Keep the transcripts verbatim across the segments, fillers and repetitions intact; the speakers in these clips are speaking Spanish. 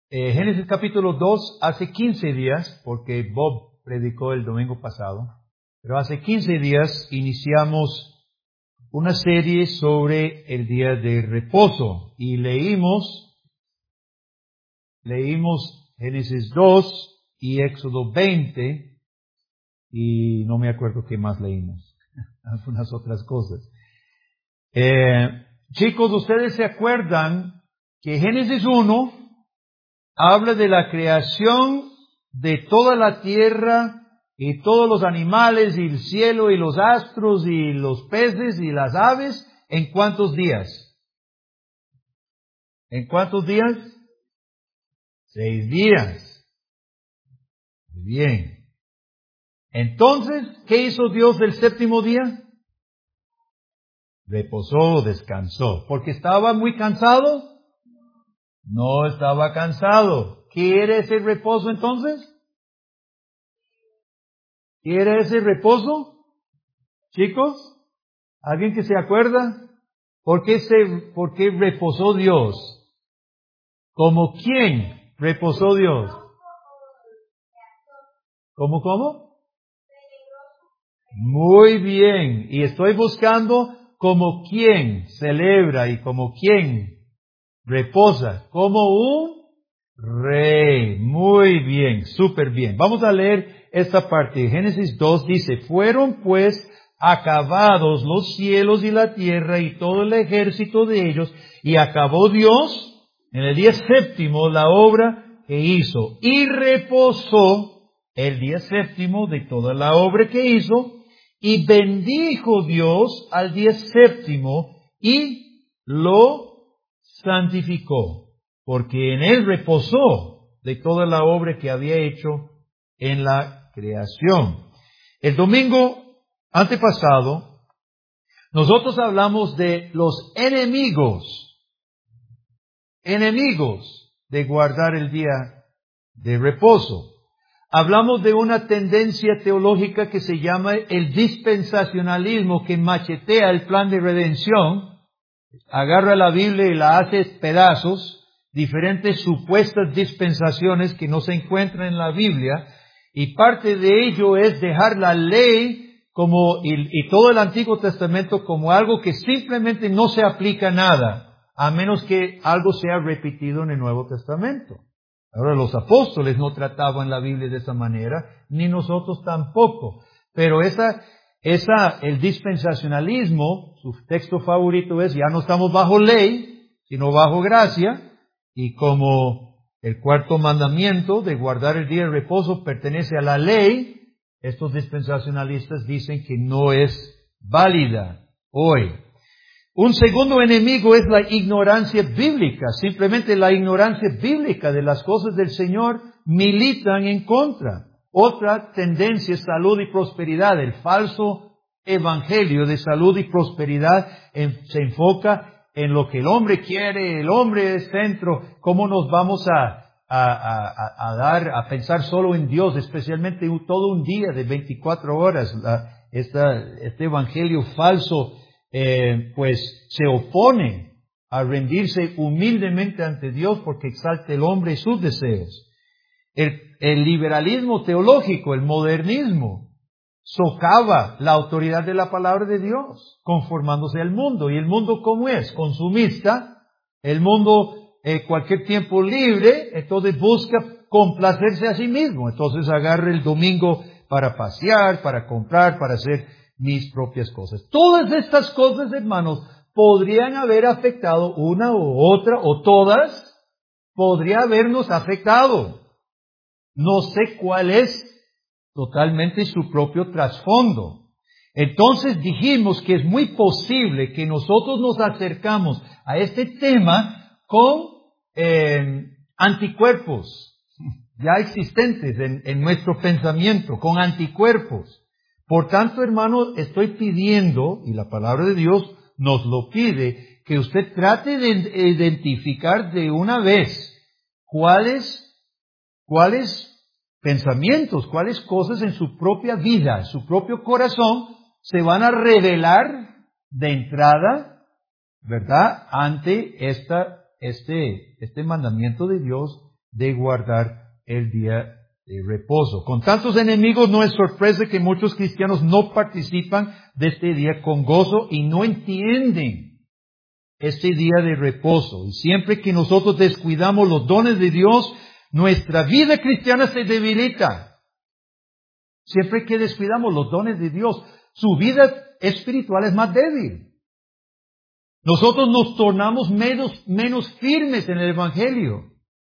Eh, Génesis capítulo dos, hace quince días, porque Bob predicó el domingo pasado, pero hace quince días iniciamos una serie sobre el día de reposo y leímos, leímos Génesis dos y Éxodo veinte y no me acuerdo qué más leímos, algunas otras cosas. Eh, chicos, ¿ustedes se acuerdan que Génesis uno habla de la creación de toda la tierra y todos los animales y el cielo y los astros y los peces y las aves? ¿En cuántos días? ¿En cuántos días? Seis días. Muy bien. Entonces, ¿qué hizo Dios el séptimo día? Reposó, descansó. ¿Porque estaba muy cansado? No estaba cansado. ¿Qué era ese reposo entonces? ¿Qué era ese reposo? Chicos, ¿alguien que se acuerda? ¿Por qué se, por qué reposó Dios? ¿Como quién reposó Dios? ¿Cómo, cómo? Muy bien. Y estoy buscando como quién celebra y como quién reposa. Como un rey. Muy bien, súper bien. Vamos a leer esta parte. Génesis dos dice, fueron pues acabados los cielos y la tierra y todo el ejército de ellos, y acabó Dios en el día séptimo la obra que hizo, y reposó el día séptimo de toda la obra que hizo, y bendijo Dios al día séptimo y lo santificó, porque en él reposó de toda la obra que había hecho en la creación. El domingo antepasado, nosotros hablamos de los enemigos, enemigos de guardar el día de reposo. Hablamos de una tendencia teológica que se llama el dispensacionalismo, que machetea el plan de redención, agarra la Biblia y la hace pedazos, diferentes supuestas dispensaciones que no se encuentran en la Biblia, y parte de ello es dejar la ley como y, y todo el Antiguo Testamento como algo que simplemente no se aplica a nada, a menos que algo sea repetido en el Nuevo Testamento. Ahora, los apóstoles no trataban la Biblia de esa manera, ni nosotros tampoco. Pero esa, esa, el dispensacionalismo, su texto favorito es, ya no estamos bajo ley, sino bajo gracia, y como el cuarto mandamiento de guardar el día de reposo pertenece a la ley, estos dispensacionalistas dicen que no es válida hoy. Un segundo enemigo es la ignorancia bíblica. Simplemente la ignorancia bíblica de las cosas del Señor militan en contra. Otra tendencia es salud y prosperidad. El falso evangelio de salud y prosperidad en, se enfoca en lo que el hombre quiere, el hombre es centro. ¿Cómo nos vamos a, a, a, a dar, a pensar solo en Dios, especialmente todo un día de veinticuatro horas? La, esta, este evangelio falso Eh, pues se opone a rendirse humildemente ante Dios porque exalta el hombre y sus deseos. El, el liberalismo teológico, el modernismo, socava la autoridad de la palabra de Dios, conformándose al mundo. ¿Y el mundo cómo es? Consumista. El mundo, eh, cualquier tiempo libre, entonces busca complacerse a sí mismo. Entonces agarra el domingo para pasear, para comprar, para hacer mis propias cosas. Todas estas cosas, hermanos, podrían haber afectado una u otra o todas, podría habernos afectado. No sé cuál es totalmente su propio trasfondo. Entonces dijimos que es muy posible que nosotros nos acercamos a este tema con eh, anticuerpos ya existentes en, en nuestro pensamiento, con anticuerpos. Por tanto, hermano, estoy pidiendo, y la palabra de Dios nos lo pide, que usted trate de identificar de una vez cuáles, cuáles pensamientos, cuáles cosas en su propia vida, en su propio corazón, se van a revelar de entrada, ¿verdad?, ante esta, este, este mandamiento de Dios de guardar el día de reposo. Con tantos enemigos no es sorpresa que muchos cristianos no participan de este día con gozo y no entienden este día de reposo. Y siempre que nosotros descuidamos los dones de Dios, nuestra vida cristiana se debilita. Siempre que descuidamos los dones de Dios, su vida espiritual es más débil. Nosotros nos tornamos menos, menos firmes en el Evangelio.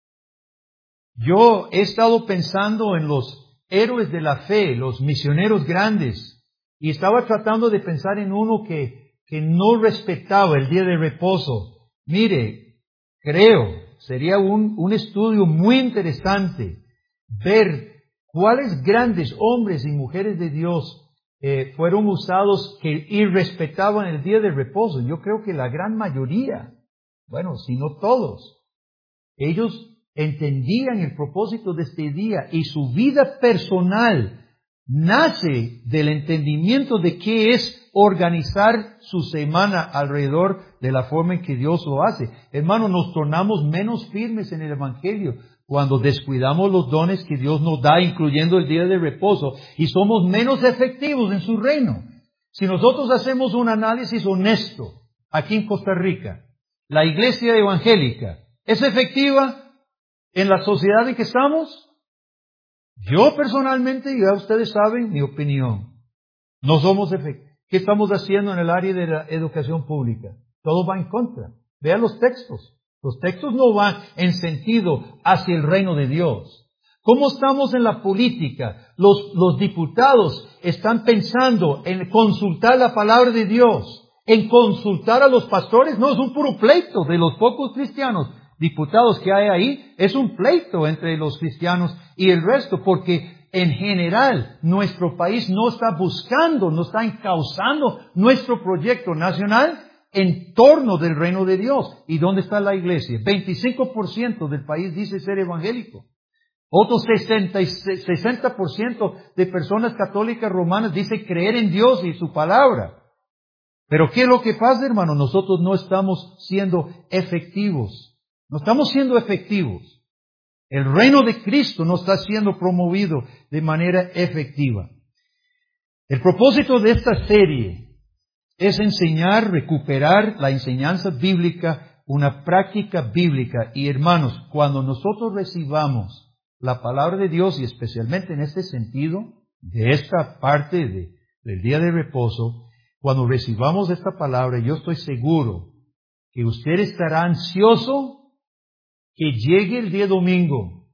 Yo he estado pensando en los héroes de la fe, los misioneros grandes, y estaba tratando de pensar en uno que, que no respetaba el día de reposo. Mire, creo, sería un, un estudio muy interesante ver cuáles grandes hombres y mujeres de Dios eh, fueron usados que irrespetaban el día de reposo. Yo creo que la gran mayoría, bueno, si no todos, ellos entendían el propósito de este día y su vida personal nace del entendimiento de qué es organizar su semana alrededor de la forma en que Dios lo hace. Hermano, nos tornamos menos firmes en el Evangelio cuando descuidamos los dones que Dios nos da, incluyendo el día de reposo, y somos menos efectivos en su reino. Si nosotros hacemos un análisis honesto aquí en Costa Rica, la iglesia evangélica, ¿es efectiva en la sociedad en que estamos? Yo personalmente, ya ustedes saben mi opinión, no somos efectivos. ¿Qué estamos haciendo en el área de la educación pública? Todo va en contra. Vean los textos. Los textos no van en sentido hacia el reino de Dios. ¿Cómo estamos en la política? Los, los diputados están pensando en consultar la palabra de Dios, en consultar a los pastores. No, es un puro pleito de los pocos cristianos diputados que hay ahí. Es un pleito entre los cristianos y el resto, porque en general nuestro país no está buscando, no está encauzando nuestro proyecto nacional en torno del reino de Dios. ¿Y dónde está la iglesia? veinticinco por ciento del país dice ser evangélico. Otro sesenta por ciento de personas católicas romanas dice creer en Dios y su palabra. Pero ¿qué es lo que pasa, hermano? Nosotros no estamos siendo efectivos. No estamos siendo efectivos. El reino de Cristo no está siendo promovido de manera efectiva. El propósito de esta serie es enseñar, recuperar la enseñanza bíblica, una práctica bíblica. Y hermanos, cuando nosotros recibamos la palabra de Dios, y especialmente en este sentido, de esta parte de, del día de reposo, cuando recibamos esta palabra, yo estoy seguro que usted estará ansioso que llegue el día domingo.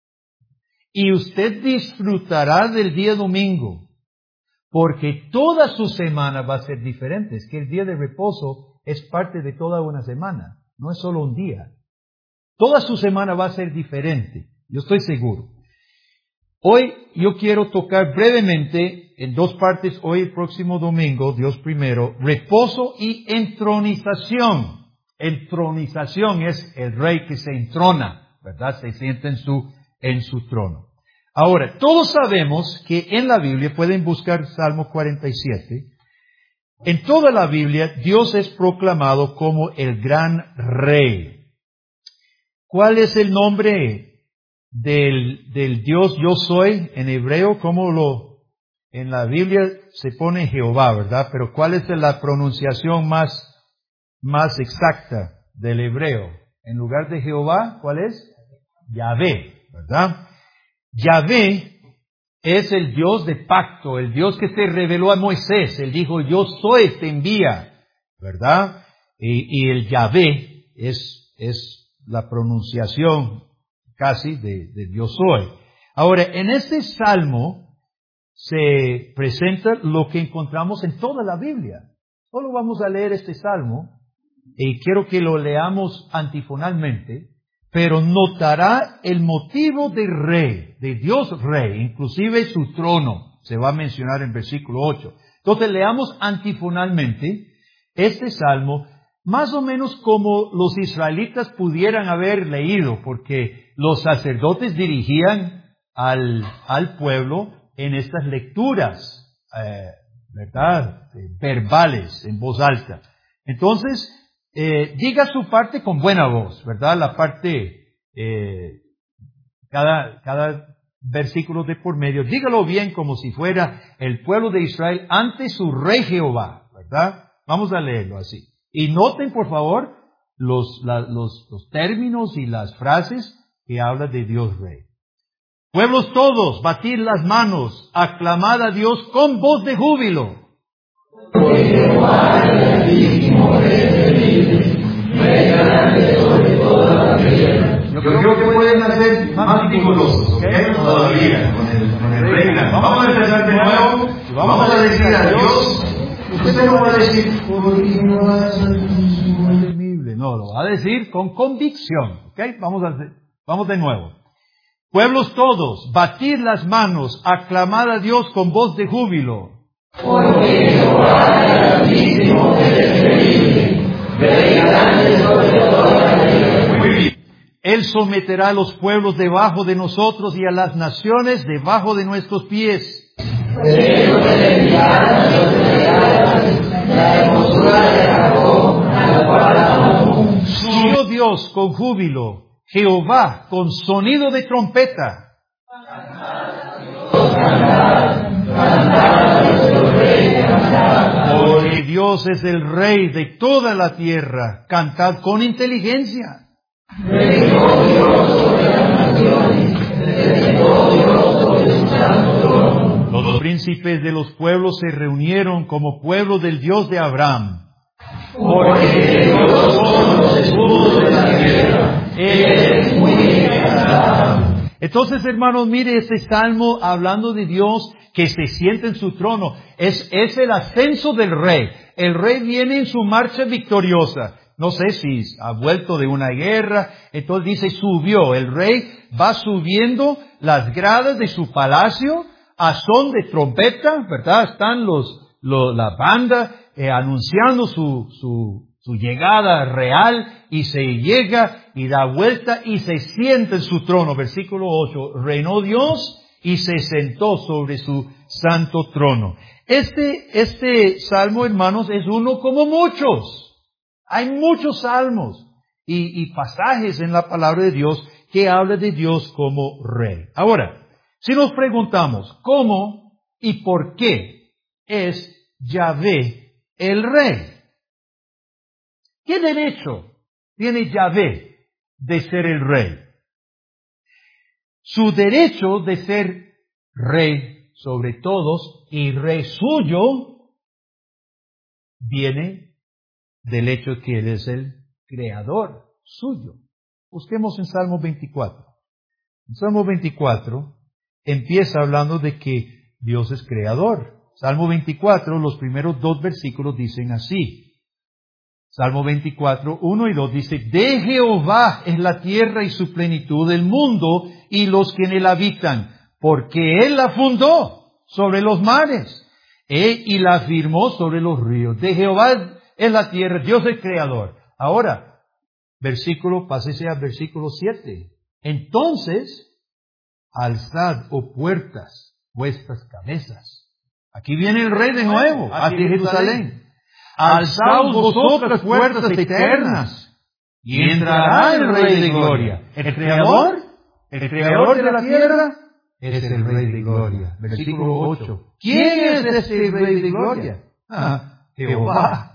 Y usted disfrutará del día domingo. Porque toda su semana va a ser diferente. Es que el día de reposo es parte de toda una semana. No es solo un día. Toda su semana va a ser diferente. Yo estoy seguro. Hoy yo quiero tocar brevemente en dos partes. Hoy el próximo domingo, Dios primero, reposo y entronización. Entronización es el rey que se entrona, ¿verdad? Se sienta en su, en su trono. Ahora, todos sabemos que en la Biblia, pueden buscar Salmo cuarenta y siete, en toda la Biblia Dios es proclamado como el gran rey. ¿Cuál es el nombre del, del Dios yo soy en hebreo? ¿Cómo lo, en la Biblia se pone Jehová, ¿verdad? Pero ¿cuál es la pronunciación más, más exacta del hebreo? En lugar de Jehová, ¿cuál es? Yahvé, ¿verdad? Yahvé es el Dios de pacto, el Dios que se reveló a Moisés. Él dijo, yo soy, te envía, ¿verdad? Y, y el Yahvé es, es la pronunciación casi de, de Dios soy. Ahora, en este salmo se presenta lo que encontramos en toda la Biblia. Solo vamos a leer este salmo y quiero que lo leamos antifonalmente. Pero notará el motivo de rey, de Dios rey, inclusive su trono, se va a mencionar en versículo ocho. Entonces leamos antifonalmente este salmo, más o menos como los israelitas pudieran haber leído, porque los sacerdotes dirigían al, al pueblo en estas lecturas, eh, ¿verdad? Verbales, en voz alta. Entonces, Eh, diga su parte con buena voz, ¿verdad? La parte eh, cada, cada versículo de por medio. Dígalo bien como si fuera el pueblo de Israel ante su rey Jehová, ¿verdad? Vamos a leerlo así. Y noten, por favor, los, la, los, los términos y las frases que habla de Dios Rey. Pueblos todos, batid las manos, aclamad a Dios con voz de júbilo. Porque Jehová es el Altísimo, Rey de reyes, Rey grande sobre toda la tierra. Yo creo que pueden hacer más rigurosos, ¿ok? Todavía, con el, con el Rey grande. Vamos a empezar de nuevo y vamos a decir a Dios. Usted no va a decir, porque Jehová es el Altísimo, temible. No, lo va a decir con convicción, ¿ok? Vamos a hacer, vamos de nuevo. Pueblos todos, batid las manos, aclamad a Dios con voz de júbilo. Porque Jehová es el Altísimo, es terrible, Rey grande sobre toda la tierra. Muy bien. Él someterá a los pueblos debajo de nosotros y a las naciones debajo de nuestros pies. Él enviará a los reales, la hermosura de Jacob, a la cual amó. Subió Dios con júbilo, Jehová con sonido de trompeta. Porque Dios es el Rey de toda la tierra. Cantad con inteligencia. Los príncipes de los pueblos se reunieron como pueblo del Dios de Abraham. Porque Dios son los escudos de la tierra. Él es muy exaltado. Entonces, hermanos, mire este salmo hablando de Dios que se sienta en su trono. Es, es el ascenso del Rey. El Rey viene en su marcha victoriosa. No sé si ha vuelto de una guerra. Entonces dice, subió. El Rey va subiendo las gradas de su palacio a son de trompeta, ¿verdad? Están los, los la banda eh, anunciando su, su, su llegada real, y se llega y da vuelta y se sienta en su trono. Versículo ocho. Reinó Dios y se sentó sobre su santo trono. Este, este salmo, hermanos, es uno como muchos. Hay muchos salmos y, y pasajes en la palabra de Dios que habla de Dios como Rey. Ahora, si nos preguntamos cómo y por qué es Yahvé el Rey, ¿qué derecho tiene Yahvé de ser el Rey? Su derecho de ser Rey sobre todos y Rey suyo viene del hecho que Él es el Creador suyo. Busquemos en Salmo veinticuatro. En Salmo veinticuatro empieza hablando de que Dios es Creador. Salmo veinticuatro, los primeros dos versículos dicen así. Salmo veinticuatro, uno y dos dice, de Jehová es la tierra y su plenitud, el mundo y los que en él habitan, porque Él la fundó sobre los mares eh, y la firmó sobre los ríos. De Jehová es la tierra, Dios es creador. Ahora, versículo, pásese al versículo siete. Entonces, alzad, oh puertas, vuestras cabezas. Aquí viene el Rey de nuevo, hacia Jerusalén. Alzaos vosotras puertas eternas, y entrará el Rey de gloria. El Creador, el Creador de la tierra, es el Rey de gloria. Versículo ocho. ¿Quién es este Rey de gloria? Ah, Jehová.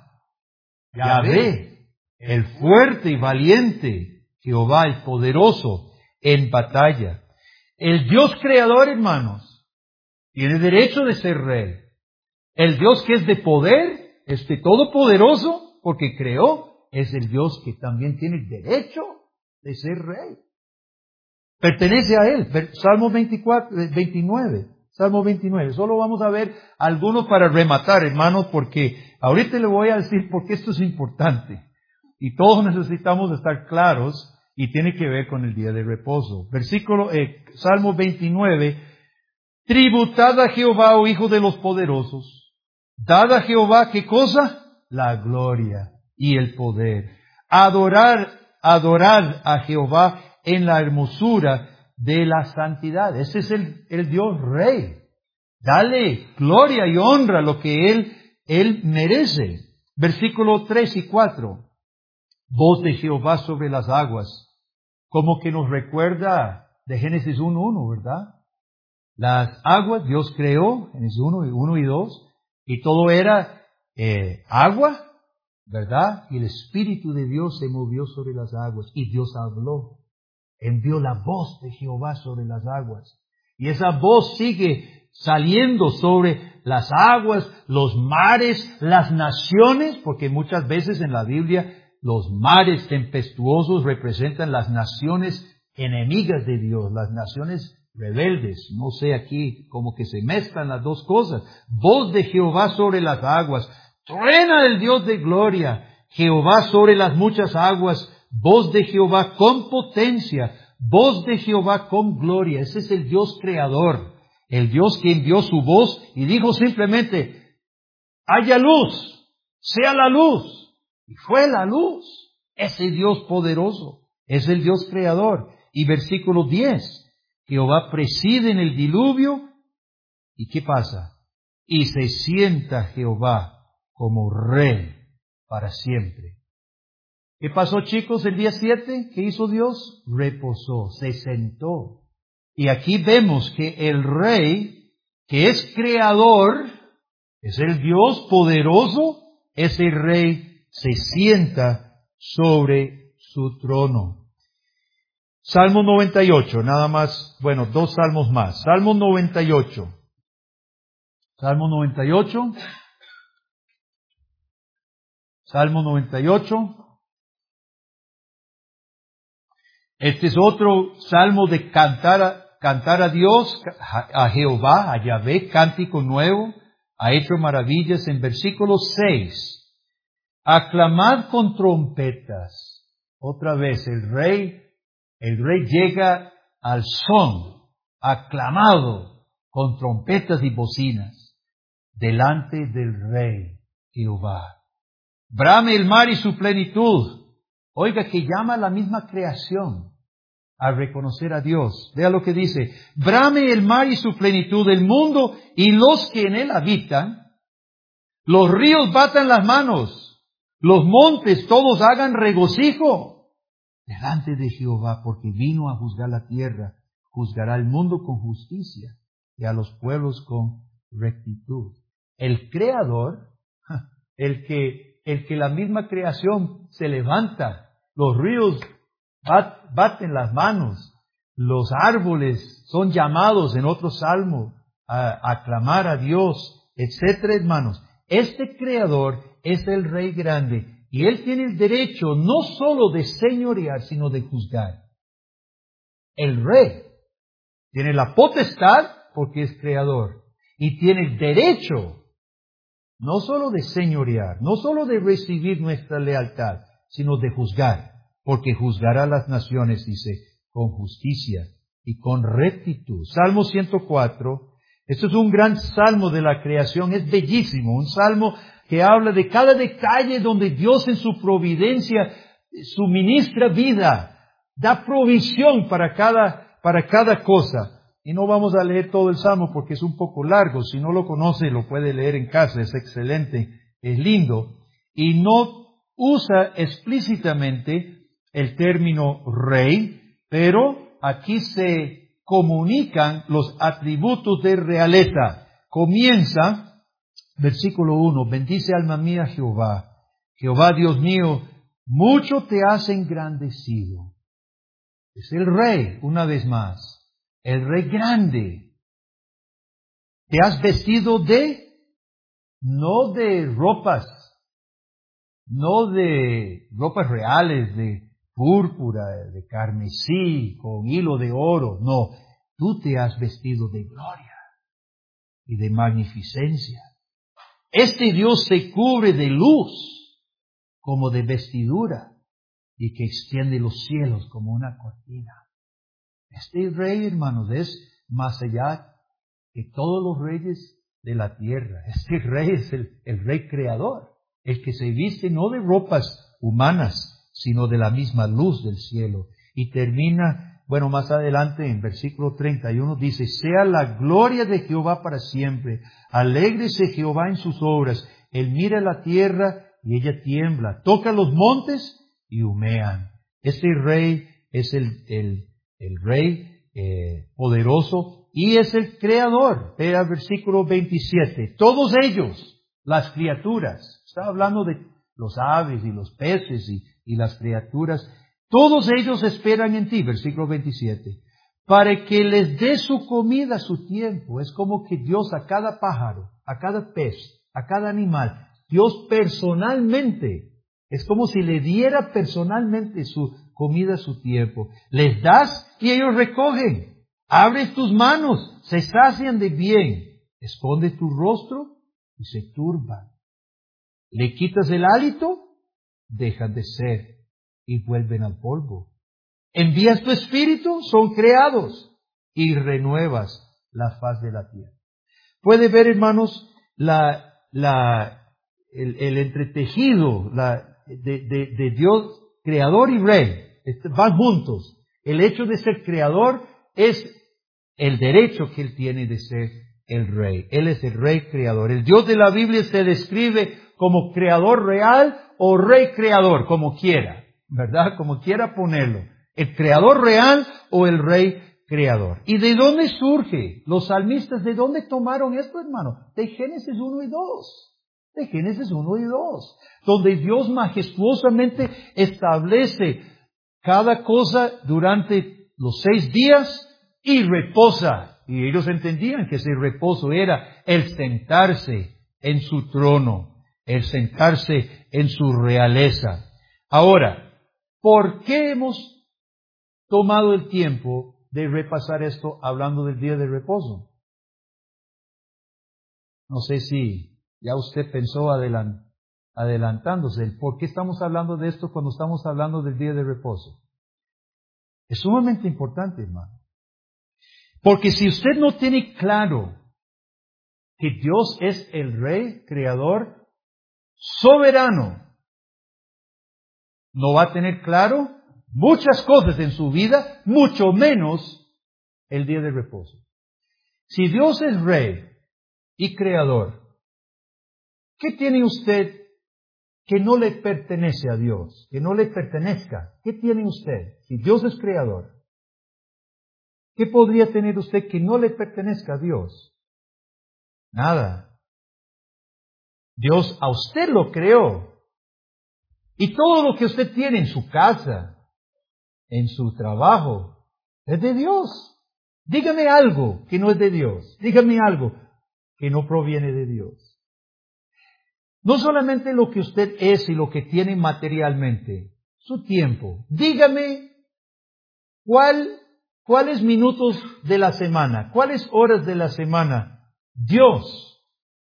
Yahvé, el fuerte y valiente, Jehová el poderoso en batalla. El Dios creador, hermanos, tiene derecho de ser Rey. El Dios que es de poder, este todopoderoso, porque creó, es el Dios que también tiene el derecho de ser Rey. Pertenece a Él. Salmo veinticuatro, veintinueve. Salmo veintinueve. Solo vamos a ver algunos para rematar, hermanos, porque ahorita le voy a decir por qué esto es importante. Y todos necesitamos estar claros y tiene que ver con el día de reposo. Versículo, eh, Salmo veintinueve. Tributad a Jehová, oh hijo de los poderosos. Dad a Jehová, ¿qué cosa? La gloria y el poder. Adorar, adorad a Jehová en la hermosura de la santidad. Ese es el, el Dios Rey. Dale gloria y honra lo que Él, Él merece. Versículo tres y cuatro. Voz de Jehová sobre las aguas, como que nos recuerda de Génesis uno uno, ¿verdad? Las aguas Dios creó, Génesis uno y dos, y todo era eh, agua, ¿verdad? Y el Espíritu de Dios se movió sobre las aguas, y Dios habló, envió la voz de Jehová sobre las aguas. Y esa voz sigue saliendo sobre las aguas, los mares, las naciones, porque muchas veces en la Biblia los mares tempestuosos representan las naciones enemigas de Dios, las naciones rebeldes. No sé, aquí como que se mezclan las dos cosas. Voz de Jehová sobre las aguas, truena el Dios de gloria, Jehová sobre las muchas aguas, voz de Jehová con potencia, voz de Jehová con gloria. Ese es el Dios creador, el Dios que envió su voz y dijo simplemente, haya luz, sea la luz. Y fue la luz. Ese Dios poderoso es el Dios creador. Y versículo diez, Jehová preside en el diluvio. ¿Y qué pasa? Y se sienta Jehová como rey para siempre. ¿Qué pasó, chicos, el día siete? ¿Qué hizo Dios? Reposó, se sentó. Y aquí vemos que el rey, que es creador, es el Dios poderoso, ese rey se sienta sobre su trono. Salmo noventa y ocho, nada más, bueno, dos salmos más. Salmo noventa y ocho. Salmo noventa y ocho. Salmo noventa y ocho. Este es otro salmo de cantar a, cantar a Dios, a, a Jehová, a Yahvé, cántico nuevo. Ha hecho maravillas. En versículo seis. Aclamad con trompetas. Otra vez el rey, el rey llega al son, aclamado con trompetas y bocinas, delante del rey Jehová. Brame el mar y su plenitud. Oiga, que llama a la misma creación a reconocer a Dios. Vea lo que dice. Brame el mar y su plenitud, el mundo y los que en él habitan. Los ríos batan las manos. Los montes todos hagan regocijo delante de Jehová, porque vino a juzgar la tierra. Juzgará al mundo con justicia y a los pueblos con rectitud. El Creador, el que, el que la misma creación se levanta, los ríos bat, baten las manos, los árboles son llamados en otro salmo a, a aclamar a Dios, etcétera, hermanos. Este Creador es el Rey grande y Él tiene el derecho no solo de señorear, sino de juzgar. El Rey tiene la potestad porque es Creador y tiene el derecho no solo de señorear, no solo de recibir nuestra lealtad, sino de juzgar, porque juzgará a las naciones, dice, con justicia y con rectitud. Salmo ciento cuatro. Esto es un gran salmo de la creación, es bellísimo, un salmo que habla de cada detalle donde Dios en su providencia suministra vida, da provisión para cada, para cada cosa. Y no vamos a leer todo el salmo porque es un poco largo, si no lo conoce lo puede leer en casa, es excelente, es lindo. Y no usa explícitamente el término rey, pero aquí se comunican los atributos de realeza. Comienza, versículo uno, bendice alma mía Jehová. Jehová Dios mío, mucho te has engrandecido. Es el rey, una vez más, el rey grande. Te has vestido de, no de ropas, no de ropas reales, de púrpura, de carmesí, con hilo de oro. No, tú te has vestido de gloria y de magnificencia. Este Dios se cubre de luz como de vestidura y que extiende los cielos como una cortina. Este rey, hermanos, es más allá que todos los reyes de la tierra. Este rey es el, el rey creador, el que se viste no de ropas humanas, sino de la misma luz del cielo. Y termina, bueno, más adelante en versículo treinta y uno dice, sea la gloria de Jehová para siempre, alégrese Jehová en sus obras, él mira la tierra y ella tiembla, toca los montes y humean. Este rey es el, el, el rey eh, poderoso y es el creador. Vea el versículo veintisiete. Todos ellos, las criaturas, está hablando de los aves y los peces y, y las criaturas, todos ellos esperan en ti, versículo veintisiete, para que les dé su comida a su tiempo. Es como que Dios a cada pájaro, a cada pez, a cada animal, Dios personalmente, es como si le diera personalmente su comida a su tiempo. Les das y ellos recogen. Abres tus manos, se sacian de bien. Escondes tu rostro y se turban. Le quitas el hálito, dejan de ser y vuelven al polvo. Envías tu espíritu, son creados y renuevas la faz de la tierra. Puede ver, hermanos, la, la, el, el entretejido la, de, de, de Dios, creador y rey. Van juntos. El hecho de ser creador es el derecho que Él tiene de ser el rey. Él es el rey creador. El Dios de la Biblia se describe como creador real o rey creador, como quiera, ¿verdad? Como quiera ponerlo. El creador real o el rey creador. ¿Y de dónde surge? Los salmistas, ¿de dónde tomaron esto, hermano? De Génesis uno y dos. De Génesis uno y dos. Donde Dios majestuosamente establece cada cosa durante los seis días y reposa. Y ellos entendían que ese reposo era el sentarse en su trono, el sentarse en su realeza. Ahora, ¿por qué hemos tomado el tiempo de repasar esto hablando del día de reposo? No sé si ya usted pensó adelant, adelantándose. ¿Por qué estamos hablando de esto cuando estamos hablando del día de reposo? Es sumamente importante, hermano. Porque si usted no tiene claro que Dios es el Rey, Creador, soberano, no va a tener claro muchas cosas en su vida, mucho menos el día de reposo. Si Dios es Rey y Creador, ¿qué tiene usted que no le pertenece a Dios? Que no le pertenezca. ¿Qué tiene usted? Si Dios es Creador, ¿qué podría tener usted que no le pertenezca a Dios? Nada. Dios a usted lo creó. Y todo lo que usted tiene en su casa, en su trabajo, es de Dios. Dígame algo que no es de Dios. Dígame algo que no proviene de Dios. No solamente lo que usted es y lo que tiene materialmente, su tiempo. Dígame cuál, cuáles minutos de la semana, cuáles horas de la semana Dios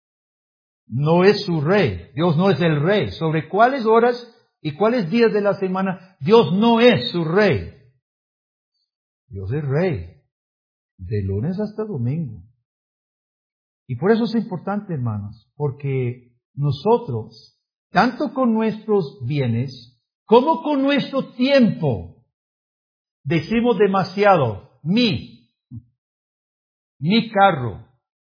no es su rey. Dios no es el rey. ¿Sobre cuáles horas y cuáles días de la semana Dios no es su rey? Dios es rey, de lunes hasta domingo. Y por eso es importante, hermanos, porque nosotros, tanto con nuestros bienes como con nuestro tiempo, decimos demasiado, mi, mi carro.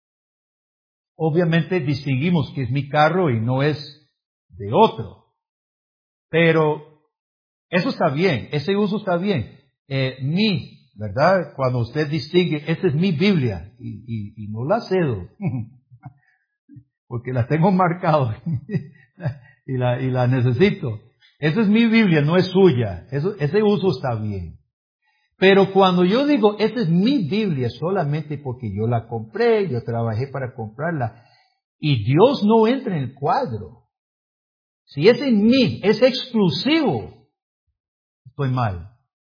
Obviamente distinguimos que es mi carro y no es de otro. Pero eso está bien, ese uso está bien. Eh, mi, ¿verdad? Cuando usted distingue, esta es mi Biblia y, y, y no la cedo, porque la tengo marcada y, la, y la necesito. Esa es mi Biblia, no es suya. Eso, ese uso está bien. Pero cuando yo digo, esta es mi Biblia solamente porque yo la compré, yo trabajé para comprarla, y Dios no entra en el cuadro. Si es en mí, es exclusivo, estoy mal.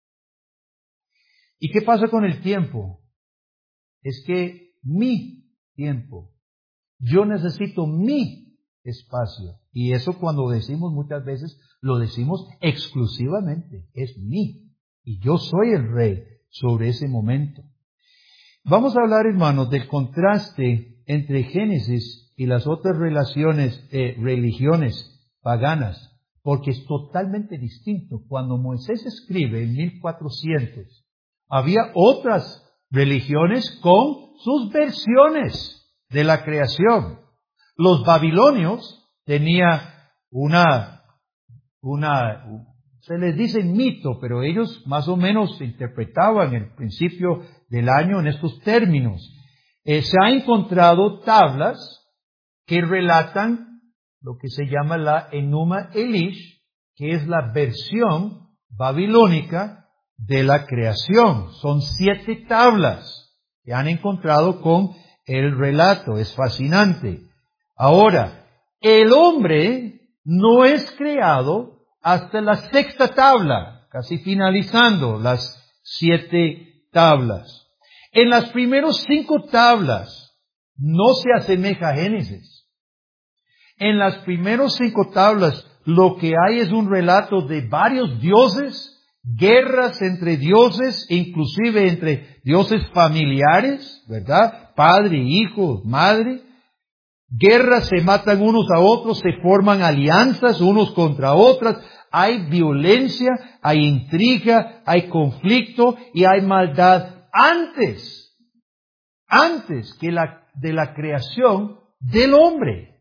¿Y qué pasa con el tiempo? Es que mi tiempo, yo necesito mi espacio. Y eso cuando decimos muchas veces, lo decimos exclusivamente, es mi. Y yo soy el rey sobre ese momento. Vamos a hablar, hermanos, del contraste entre Génesis y las otras relaciones, eh, religiones paganas, porque es totalmente distinto. Cuando Moisés escribe en mil cuatrocientos, había otras religiones con sus versiones de la creación. Los babilonios tenían una, una, se les dice mito, pero ellos más o menos interpretaban el principio del año en estos términos. Eh, se ha encontrado tablas que relatan lo que se llama la Enuma Elish, que es la versión babilónica de la creación. Son siete tablas que han encontrado con el relato. Es fascinante. Ahora, el hombre no es creado hasta la sexta tabla, casi finalizando las siete tablas. En las primeras cinco tablas no se asemeja a Génesis. En las primeras cinco tablas lo que hay es un relato de varios dioses, guerras entre dioses, inclusive entre dioses familiares, ¿verdad? Padre, hijo, madre. Guerras, se matan unos a otros, se forman alianzas unos contra otras. Hay violencia, hay intriga, hay conflicto y hay maldad antes, antes que la, de la creación del hombre.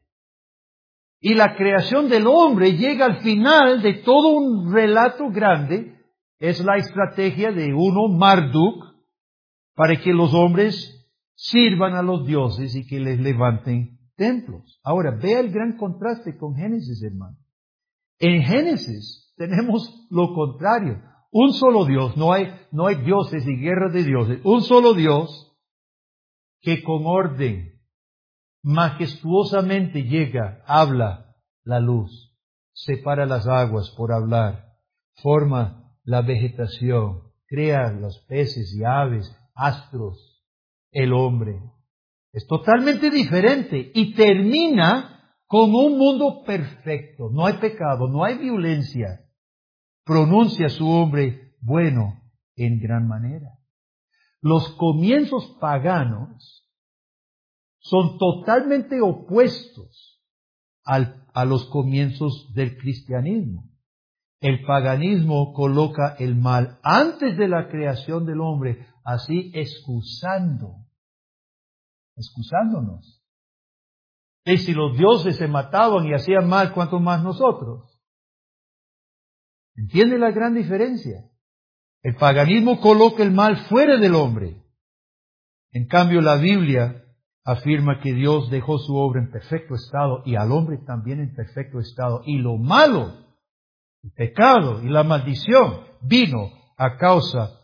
Y la creación del hombre llega al final de todo un relato grande. Es la estrategia de uno, Marduk, para que los hombres sirvan a los dioses y que les levanten templos. Ahora, vea el gran contraste con Génesis, hermano. En Génesis tenemos lo contrario. Un solo Dios, no hay, no hay dioses y guerras de dioses. Un solo Dios que con orden majestuosamente llega, habla la luz, separa las aguas por hablar, forma la vegetación, crea los peces y aves, astros, el hombre. Es totalmente diferente y termina con un mundo perfecto. No hay pecado, no hay violencia. Pronuncia su hombre bueno en gran manera. Los comienzos paganos son totalmente opuestos al, a los comienzos del cristianismo. El paganismo coloca el mal antes de la creación del hombre, así excusando, excusándonos. Y si los dioses se mataban y hacían mal, ¿cuánto más nosotros? ¿Entiende la gran diferencia? El paganismo coloca el mal fuera del hombre. En cambio, la Biblia afirma que Dios dejó su obra en perfecto estado y al hombre también en perfecto estado. Y lo malo, el pecado y la maldición vino a causa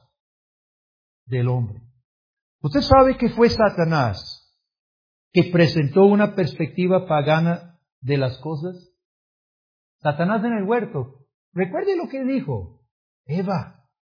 del hombre. ¿Usted sabe que fue Satanás que presentó una perspectiva pagana de las cosas? Satanás en el huerto. Recuerde lo que dijo Eva.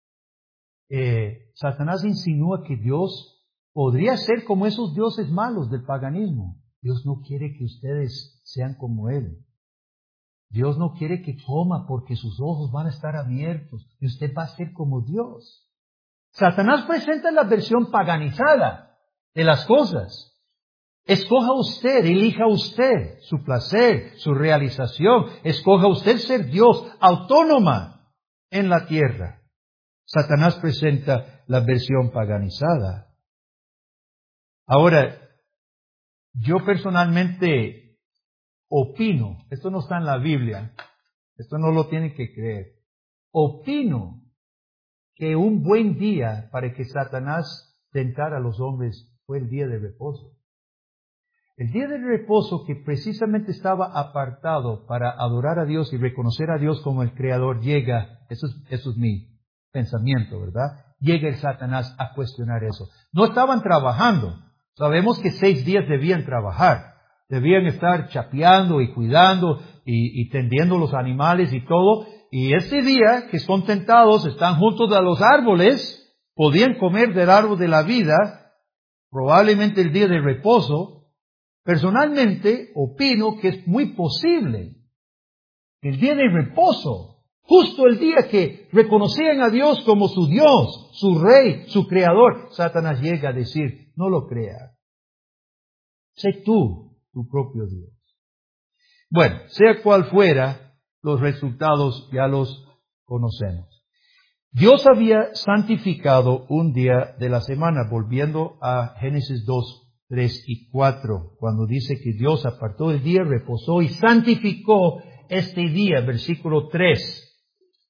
Eh, Satanás insinúa que Dios podría ser como esos dioses malos del paganismo. Dios no quiere que ustedes sean como Él. Dios no quiere que coma porque sus ojos van a estar abiertos y usted va a ser como Dios. Satanás presenta la versión paganizada de las cosas. Escoja usted, elija usted su placer, su realización. Escoja usted ser Dios, autónoma en la tierra. Satanás presenta la versión paganizada. Ahora, yo personalmente opino, esto no está en la Biblia, esto no lo tienen que creer, opino que un buen día para que Satanás tentara a los hombres fue el día de reposo. El día de reposo que precisamente estaba apartado para adorar a Dios y reconocer a Dios como el Creador, llega, eso es, eso es mi pensamiento, ¿verdad? Llega el Satanás a cuestionar eso. No estaban trabajando. Sabemos que seis días debían trabajar. Debían estar chapeando y cuidando y, y tendiendo los animales y todo. Y ese día que son tentados, están juntos a los árboles, podían comer del árbol de la vida, probablemente el día de reposo. Personalmente opino que es muy posible que el día de reposo, justo el día que reconocían a Dios como su Dios, su Rey, su Creador, Satanás llega a decir, no lo creas. Sé tú tu propio Dios. Bueno, sea cual fuera, los resultados ya los conocemos. Dios había santificado un día de la semana, volviendo a Génesis dos, tres y cuatro, cuando dice que Dios apartó el día, reposó y santificó este día, versículo tres.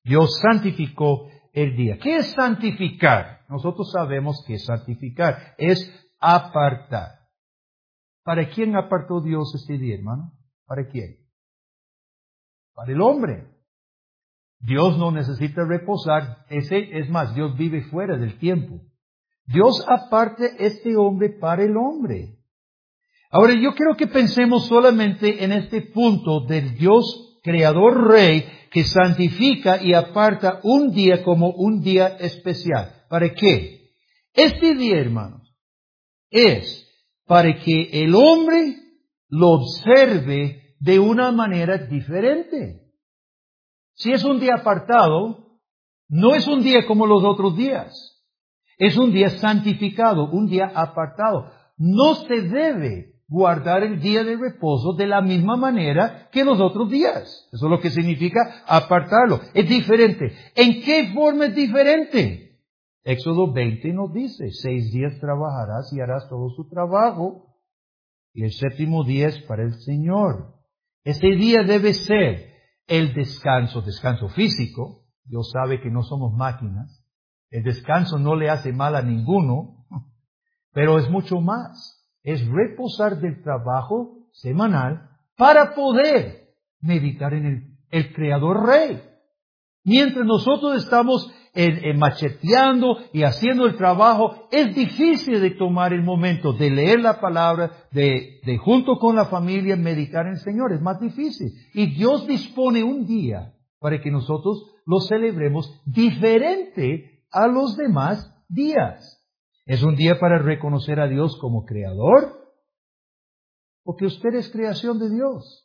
Dios santificó el día. ¿Qué es santificar? Nosotros sabemos que es santificar. Es apartar. ¿Para quién apartó Dios este día, hermano? ¿Para quién? Para el hombre. Dios no necesita reposar. Ese, es más, Dios vive fuera del tiempo. Dios aparte este hombre para el hombre. Ahora, yo quiero que pensemos solamente en este punto del Dios creador rey que santifica y aparta un día como un día especial. ¿Para qué? Este día, hermanos, es para que el hombre lo observe de una manera diferente. Si es un día apartado, no es un día como los otros días. Es un día santificado, un día apartado. No se debe guardar el día de reposo de la misma manera que los otros días. Eso es lo que significa apartarlo. Es diferente. ¿En qué forma es diferente? Éxodo veinte nos dice, seis días trabajarás y harás todo su trabajo, y el séptimo día es para el Señor. Ese día debe ser el descanso, descanso físico. Dios sabe que no somos máquinas. El descanso no le hace mal a ninguno, pero es mucho más. Es reposar del trabajo semanal para poder meditar en el, el Creador Rey. Mientras nosotros estamos en, en macheteando y haciendo el trabajo, es difícil de tomar el momento de leer la palabra, de, de junto con la familia meditar en el Señor. Es más difícil. Y Dios dispone un día para que nosotros lo celebremos diferente a los demás días. ¿Es un día para reconocer a Dios como creador? Porque usted es creación de Dios.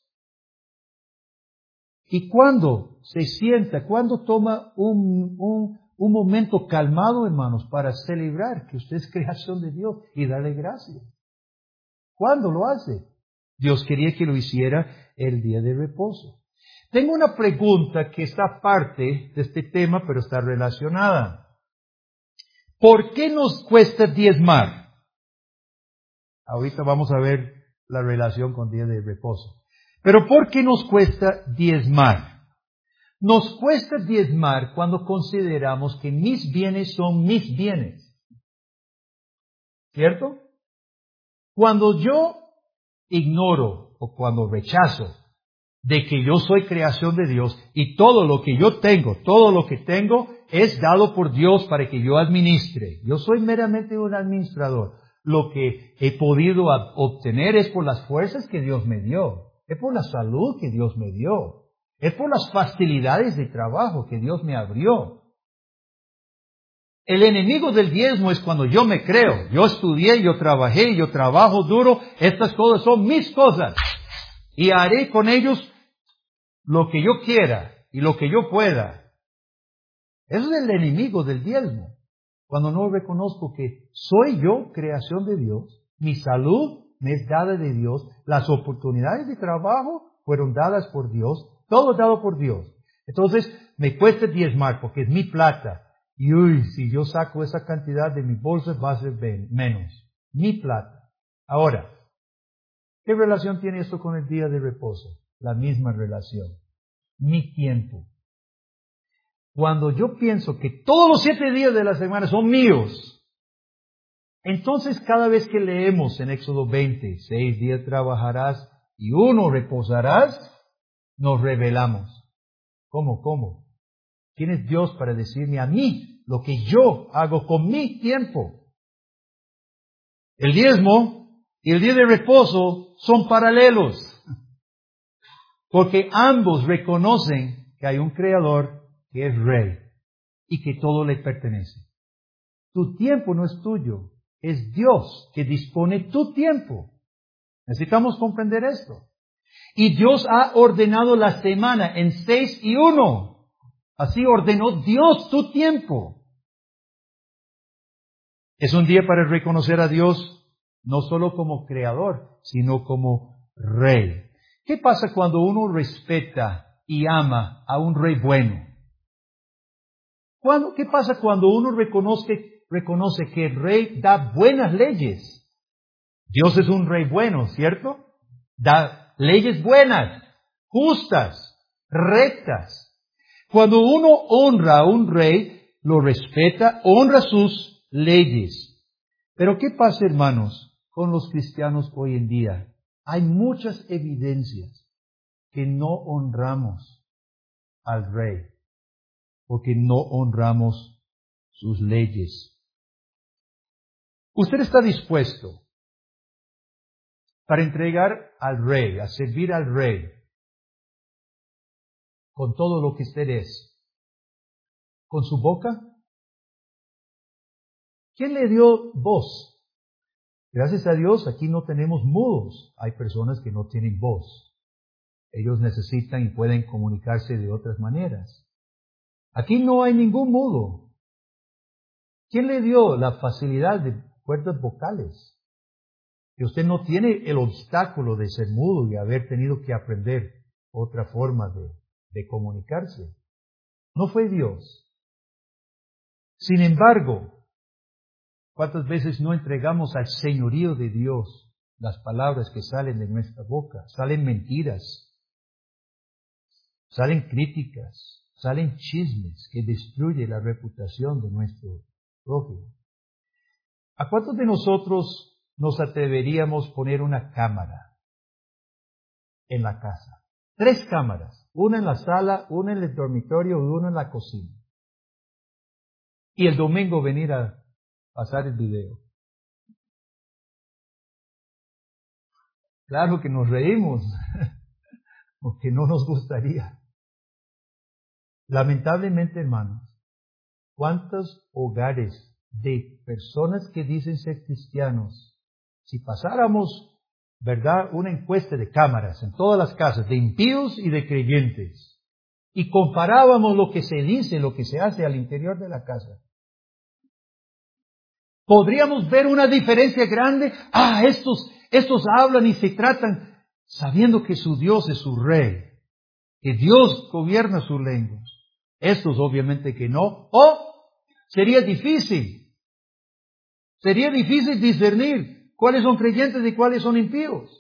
Y cuando se sienta, cuando toma un, un, un momento calmado, hermanos, para celebrar que usted es creación de Dios y darle gracias. ¿Cuándo lo hace? Dios quería que lo hiciera el día de reposo. Tengo una pregunta que está aparte de este tema, pero está relacionada. ¿Por qué nos cuesta diezmar? Ahorita vamos a ver la relación con día de reposo. Pero ¿por qué nos cuesta diezmar? Nos cuesta diezmar cuando consideramos que mis bienes son mis bienes. ¿Cierto? Cuando yo ignoro o cuando rechazo de que yo soy creación de Dios y todo lo que yo tengo, todo lo que tengo es dado por Dios para que yo administre. Yo soy meramente un administrador. Lo que he podido obtener es por las fuerzas que Dios me dio. Es por la salud que Dios me dio. Es por las facilidades de trabajo que Dios me abrió. El enemigo del diezmo es cuando yo me creo. Yo estudié, yo trabajé, yo trabajo duro. Estas cosas son mis cosas. Y haré con ellos lo que yo quiera y lo que yo pueda. Eso es el enemigo del diezmo. Cuando no reconozco que soy yo creación de Dios, mi salud me es dada de Dios, las oportunidades de trabajo fueron dadas por Dios, todo dado por Dios. Entonces, me cuesta diezmar porque es mi plata. Y uy, si yo saco esa cantidad de mi bolsa va a ser menos. Mi plata. Ahora, ¿qué relación tiene esto con el día de reposo? La misma relación. Mi tiempo. Cuando yo pienso que todos los siete días de la semana son míos, entonces cada vez que leemos en Éxodo veinte, seis días trabajarás y uno reposarás, nos rebelamos. ¿Cómo? ¿Cómo? ¿Quién es Dios para decirme a mí lo que yo hago con mi tiempo? El diezmo y el día de reposo son paralelos, porque ambos reconocen que hay un creador que es rey y que todo le pertenece. Tu tiempo no es tuyo, es Dios que dispone tu tiempo. Necesitamos comprender esto. Y Dios ha ordenado la semana en seis y uno. Así ordenó Dios tu tiempo. Es un día para reconocer a Dios no solo como creador, sino como rey. ¿Qué pasa cuando uno respeta y ama a un rey bueno? ¿Cuándo, ¿Qué pasa cuando uno reconoce, reconoce que el rey da buenas leyes? Dios es un rey bueno, ¿cierto? Da leyes buenas, justas, rectas. Cuando uno honra a un rey, lo respeta, honra sus leyes. Pero ¿qué pasa, hermanos, con los cristianos hoy en día? Hay muchas evidencias que no honramos al rey, porque no honramos sus leyes. Usted está dispuesto para entregar al rey, a servir al rey, con todo lo que usted es, con su boca. ¿Quién le dio voz? Gracias a Dios, aquí no tenemos mudos. Hay personas que no tienen voz. Ellos necesitan y pueden comunicarse de otras maneras. Aquí no hay ningún mudo. ¿Quién le dio la facilidad de cuerdas vocales? Que usted no tiene el obstáculo de ser mudo y haber tenido que aprender otra forma de, de comunicarse. No fue Dios. Sin embargo, ¿cuántas veces no entregamos al señorío de Dios las palabras que salen de nuestra boca? Salen mentiras, salen críticas, salen chismes que destruyen la reputación de nuestro prójimo. ¿A cuántos de nosotros nos atreveríamos a poner una cámara en la casa? Tres cámaras, una en la sala, una en el dormitorio y una en la cocina. Y el domingo venir a pasar el video. Claro que nos reímos, porque no nos gustaría. Lamentablemente, hermanos, ¿cuántos hogares de personas que dicen ser cristianos, si pasáramos, verdad, una encuesta de cámaras en todas las casas, de impíos y de creyentes, y comparábamos lo que se dice, lo que se hace al interior de la casa, podríamos ver una diferencia grande? Ah, estos, estos hablan y se tratan sabiendo que su Dios es su rey, que Dios gobierna sus lenguas. Estos obviamente que no. O sería difícil, sería difícil discernir cuáles son creyentes y cuáles son impíos.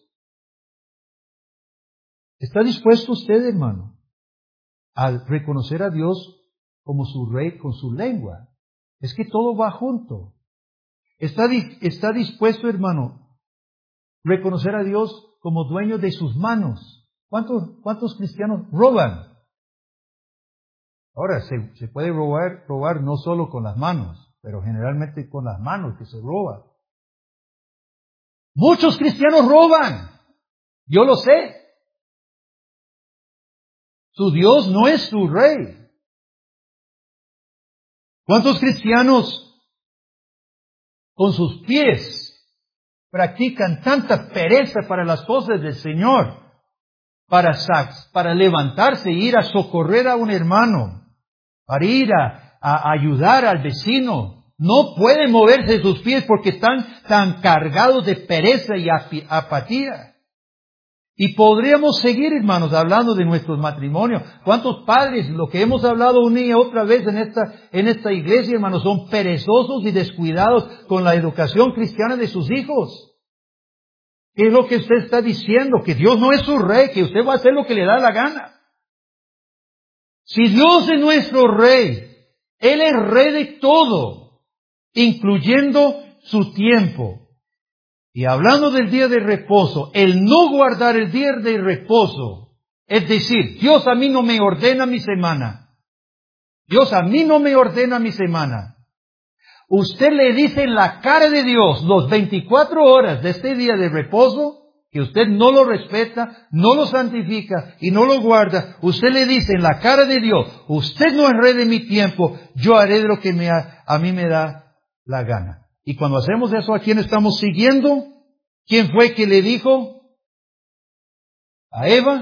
¿Está dispuesto usted, hermano, a reconocer a Dios como su rey con su lengua? Es que todo va junto. ¿Está, está dispuesto, hermano, reconocer a Dios como dueño de sus manos? ¿Cuántos, cuántos cristianos roban? Ahora, se, se puede robar, robar no solo con las manos, pero generalmente con las manos que se roba. Muchos cristianos roban. Yo lo sé. Su Dios no es su rey. ¿Cuántos cristianos con sus pies practican tanta pereza para las cosas del Señor? Para, para levantarse e ir a socorrer a un hermano, para ir a, a ayudar al vecino. No pueden moverse sus pies porque están tan cargados de pereza y apatía. Y podríamos seguir, hermanos, hablando de nuestros matrimonios. ¿Cuántos padres, lo que hemos hablado una y otra vez en esta, en esta iglesia, hermanos, son perezosos y descuidados con la educación cristiana de sus hijos? ¿Qué es lo que usted está diciendo? Que Dios no es su rey, que usted va a hacer lo que le da la gana. Si Dios es nuestro rey, Él es rey de todo, incluyendo su tiempo. Y hablando del día de reposo, el no guardar el día de reposo, es decir, Dios a mí no me ordena mi semana. Dios a mí no me ordena mi semana. Usted le dice en la cara de Dios, los veinticuatro horas de este día de reposo, que usted no lo respeta, no lo santifica y no lo guarda. Usted le dice en la cara de Dios, usted no es rey de mi tiempo, yo haré lo que me ha, a mí me da la gana. Y cuando hacemos eso, ¿a quién estamos siguiendo? ¿Quién fue que le dijo a Eva?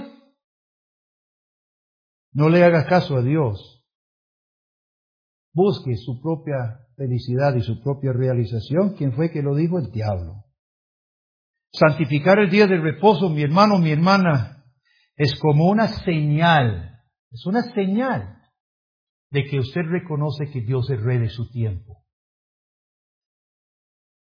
No le haga caso a Dios. Busque su propia felicidad y su propia realización. ¿Quién fue que lo dijo? El diablo. Santificar el día de reposo, mi hermano, mi hermana, es como una señal, es una señal de que usted reconoce que Dios es rey de su tiempo.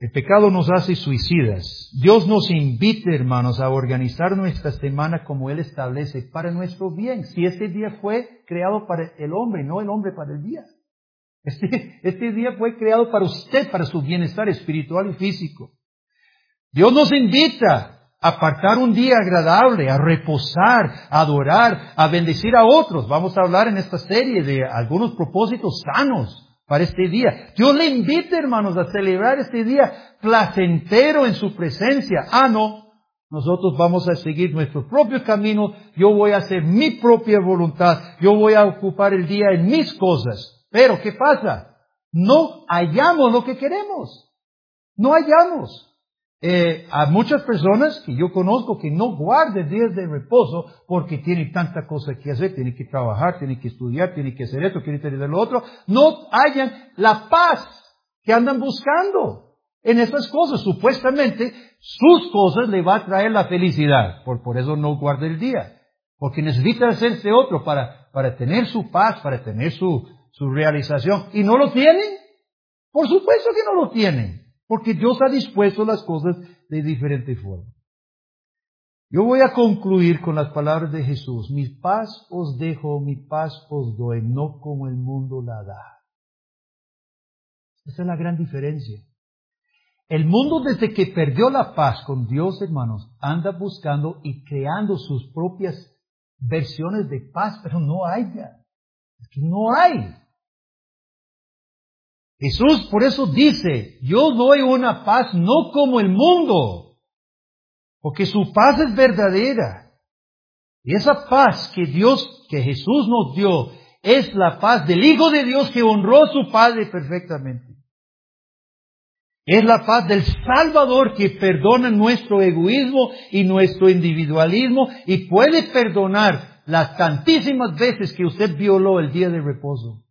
El pecado nos hace suicidas. Dios nos invita, hermanos, a organizar nuestra semana como Él establece para nuestro bien. Si este día fue creado para el hombre, no el hombre para el día. Este, este día fue creado para usted, para su bienestar espiritual y físico. Dios nos invita a apartar un día agradable, a reposar, a adorar, a bendecir a otros. Vamos a hablar en esta serie de algunos propósitos sanos para este día. Dios le invita, hermanos, a celebrar este día placentero en su presencia. Ah, no. Nosotros vamos a seguir nuestro propio camino. Yo voy a hacer mi propia voluntad. Yo voy a ocupar el día en mis cosas. Pero, ¿qué pasa? No hallamos lo que queremos. No hallamos. Eh, a muchas personas que yo conozco que no guardan días de reposo porque tienen tanta cosa que hacer, tienen que trabajar, tienen que estudiar, tienen que hacer esto, tienen que hacer lo otro, no hallan la paz que andan buscando en esas cosas. Supuestamente sus cosas le va a traer la felicidad, por, por eso no guarda el día, porque necesita hacerse otro para, para tener su paz, para tener su, su realización. ¿Y no lo tienen? Por supuesto que no lo tienen. Porque Dios ha dispuesto las cosas de diferente forma. Yo voy a concluir con las palabras de Jesús. Mi paz os dejo, mi paz os doy, no como el mundo la da. Esa es la gran diferencia. El mundo, desde que perdió la paz con Dios, hermanos, anda buscando y creando sus propias versiones de paz, pero no hay ya. Es que no hay. Jesús por eso dice, yo doy una paz no como el mundo, porque su paz es verdadera. Y esa paz que Dios, que Jesús nos dio, es la paz del Hijo de Dios que honró a su Padre perfectamente. Es la paz del Salvador que perdona nuestro egoísmo y nuestro individualismo y puede perdonar las tantísimas veces que usted violó el día de reposo.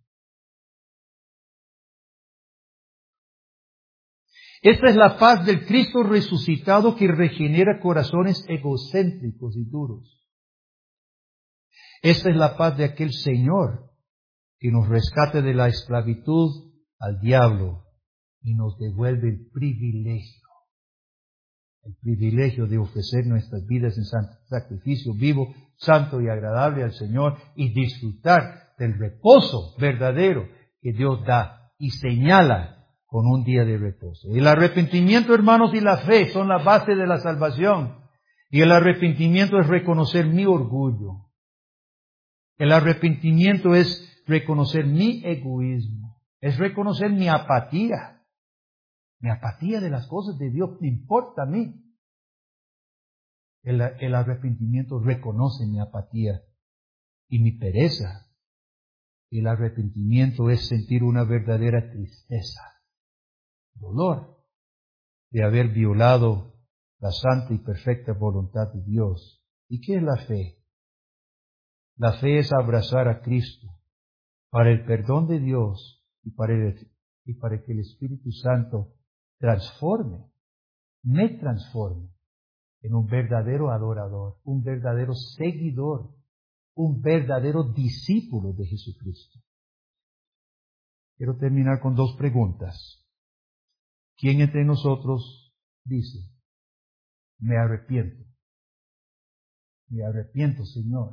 Esta es la paz del Cristo resucitado que regenera corazones egocéntricos y duros. Esta es la paz de aquel Señor que nos rescata de la esclavitud al diablo y nos devuelve el privilegio, el privilegio de ofrecer nuestras vidas en sacrificio vivo, santo y agradable al Señor y disfrutar del reposo verdadero que Dios da y señala con un día de reposo. El arrepentimiento, hermanos, y la fe son la base de la salvación. Y el arrepentimiento es reconocer mi orgullo. El arrepentimiento es reconocer mi egoísmo. Es reconocer mi apatía. Mi apatía de las cosas de Dios me importa a mí. El, el arrepentimiento reconoce mi apatía y mi pereza. El arrepentimiento es sentir una verdadera tristeza, dolor de haber violado la santa y perfecta voluntad de Dios. ¿Y qué es la fe? La fe es abrazar a Cristo para el perdón de Dios y para, el, y para que el Espíritu Santo transforme, me transforme en un verdadero adorador, un verdadero seguidor, un verdadero discípulo de Jesucristo. Quiero terminar con dos preguntas. ¿Quién entre nosotros dice, me arrepiento? Me arrepiento, Señor.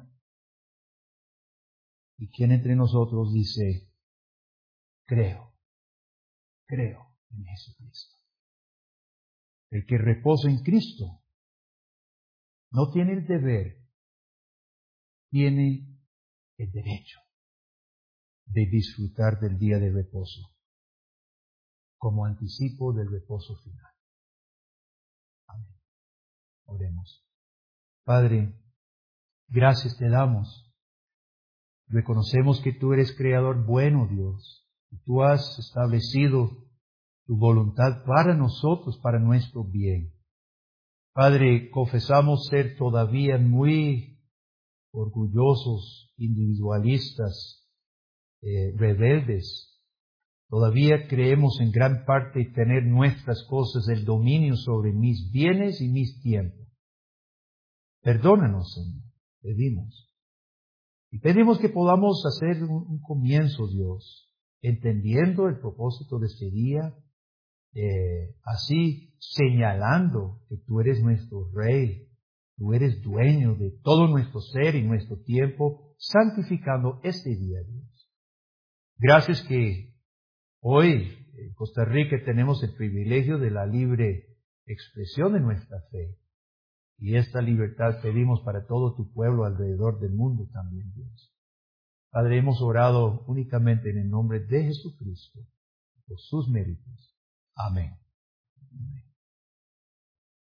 ¿Y quién entre nosotros dice, creo, creo en Jesucristo? El que reposa en Cristo no tiene el deber, tiene el derecho de disfrutar del día de reposo como anticipo del reposo final. Amén. Oremos. Padre, gracias te damos. Reconocemos que tú eres creador bueno, Dios, y tú has establecido tu voluntad para nosotros, para nuestro bien. Padre, confesamos ser todavía muy orgullosos, individualistas, eh, rebeldes. Todavía creemos en gran parte tener nuestras cosas, el dominio sobre mis bienes y mis tiempos. Perdónanos, Señor, pedimos. Y pedimos que podamos hacer un, un comienzo, Dios, entendiendo el propósito de este día, eh, así señalando que tú eres nuestro Rey, tú eres dueño de todo nuestro ser y nuestro tiempo, santificando este día, Dios. Gracias que hoy en Costa Rica tenemos el privilegio de la libre expresión de nuestra fe. Y esta libertad pedimos para todo tu pueblo alrededor del mundo también, Dios. Padre, hemos orado únicamente en el nombre de Jesucristo, por sus méritos. Amén. Amén.